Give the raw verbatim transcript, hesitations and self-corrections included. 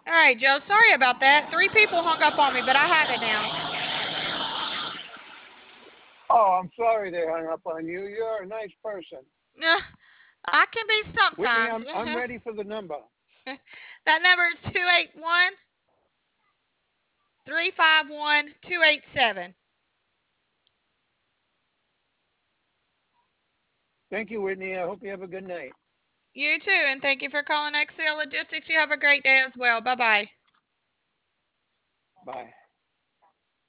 All right, Joe. Sorry about that. Three people hung up on me, but I have it now. Oh, I'm sorry they hung up on you. You're a nice person. Uh, I can be Whitney, sometimes. I'm I'm ready for the number. That number is two eight one, three five one, two eight seven. Thank you, Whitney. I hope you have a good night. You too, and thank you for calling X C L Logistics. You have a great day as well. Bye bye. Bye.